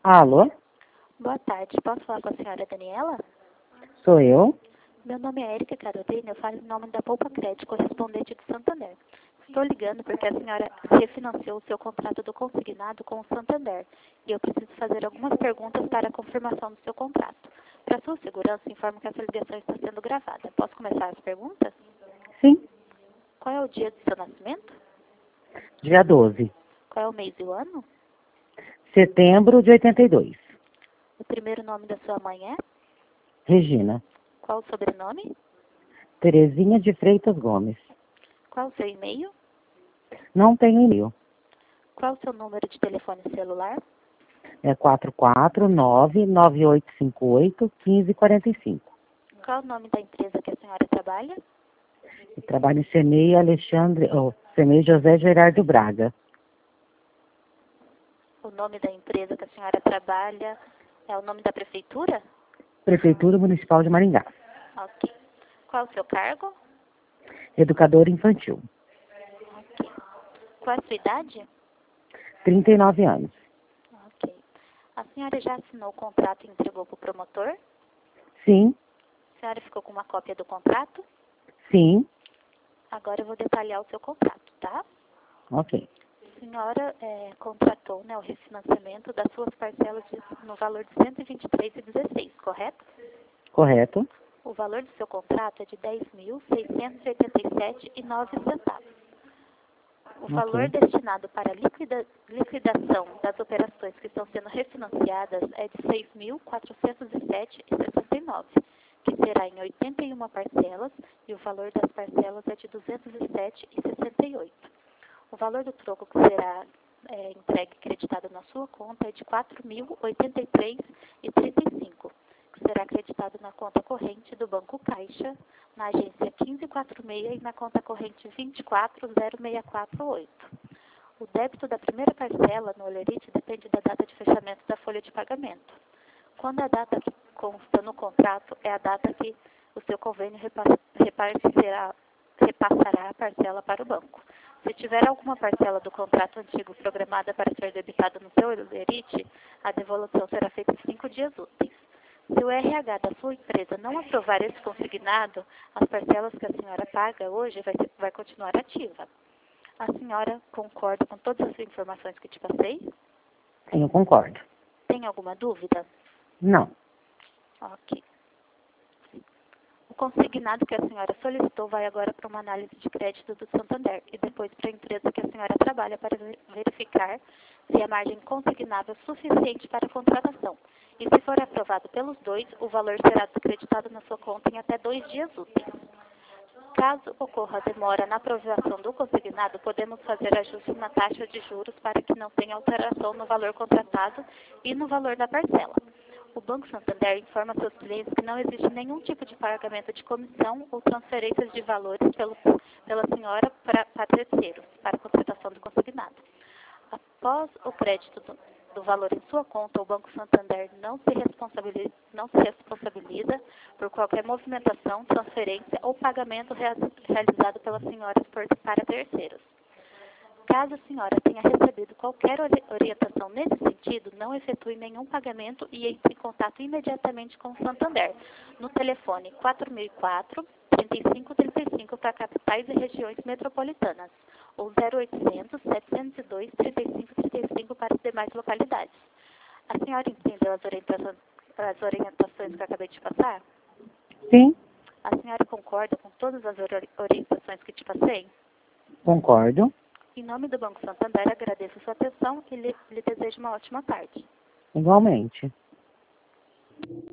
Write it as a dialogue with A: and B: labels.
A: Alô?
B: Boa tarde, posso falar com a senhora Daniela?
A: Sou eu?
B: Meu nome é Érica Carolina, eu falo em nome da Poupa Crédito, correspondente do Santander. Estou ligando porque a senhora refinanciou o seu contrato do consignado com o Santander e eu preciso fazer algumas perguntas para a confirmação do seu contrato. Para sua segurança, informo que essa ligação está sendo gravada. Posso começar as perguntas?
A: Sim.
B: Qual é o dia do seu nascimento?
A: Dia 12.
B: Qual é o mês e o ano?
A: Setembro de 82.
B: O primeiro nome da sua mãe é?
A: Regina.
B: Qual o sobrenome?
A: Terezinha de Freitas Gomes.
B: Qual o seu e-mail?
A: Não tenho e-mail.
B: Qual o seu número de telefone celular?
A: É 449-9858-1545.
B: Qual o nome da empresa que a senhora trabalha?
A: Eu trabalho em CEMEI José Gerardo Braga.
B: O nome da empresa que a senhora trabalha é o nome da prefeitura?
A: Prefeitura Municipal de Maringá.
B: Ok. Qual o seu cargo?
A: Educador infantil.
B: Ok. Qual a sua idade?
A: 39 anos.
B: Ok. A senhora já assinou o contrato e entregou para o promotor?
A: Sim.
B: A senhora ficou com uma cópia do contrato?
A: Sim.
B: Agora eu vou detalhar o seu contrato, tá?
A: Ok.
B: A senhora contratou, o refinanciamento das suas parcelas no valor de R$ 123,16, correto?
A: Correto.
B: O valor do seu contrato é de R$ 10.687,09. O valor destinado para liquidação das operações que estão sendo refinanciadas é de R$ 6.407,69, que será em 81 parcelas, e o valor das parcelas é de R$ 207,68. O valor do troco que será entregue e creditado na sua conta é de R$ 4.083,35, que será acreditado na conta corrente do Banco Caixa, na agência 1546 e na conta corrente 2406448. O débito da primeira parcela no Olerite depende da data de fechamento da folha de pagamento. Quando a data que consta no contrato é a data que o seu convênio repassará a parcela para o banco. Se tiver alguma parcela do contrato antigo programada para ser debitada no seu Olerite, a devolução será feita em 5 dias úteis. Se o RH da sua empresa não aprovar esse consignado, as parcelas que a senhora paga hoje vai continuar ativa. A senhora concorda com todas as informações que te passei?
A: Sim, eu concordo.
B: Tem alguma dúvida?
A: Não.
B: Ok. O consignado que a senhora solicitou vai agora para uma análise de crédito do Santander e depois para a empresa que a senhora trabalha para verificar se a margem consignável é suficiente para a contratação. E se for aprovado pelos dois, o valor será descreditado na sua conta em até 2 dias úteis. Caso ocorra demora na aprovação do consignado, podemos fazer ajustes na taxa de juros para que não tenha alteração no valor contratado e no valor da parcela. O Banco Santander informa seus clientes que não existe nenhum tipo de pagamento de comissão ou transferências de valores pela senhora para terceiros, para a contratação do consignado. Após o crédito do valor em sua conta, o Banco Santander não se responsabiliza por qualquer movimentação, transferência ou pagamento realizado pela senhora para terceiros. Caso a senhora tenha recebido qualquer orientação nesse sentido, não efetue nenhum pagamento e entre em contato imediatamente com o Santander, no telefone 4004-3535 para capitais e regiões metropolitanas, ou 0800-702-3535 para as demais localidades. A senhora entendeu as orientações que eu acabei de passar?
A: Sim.
B: A senhora concorda com todas as orientações que te passei?
A: Concordo.
B: Em nome do Banco Santander, agradeço a sua atenção e lhe desejo uma ótima tarde.
A: Igualmente.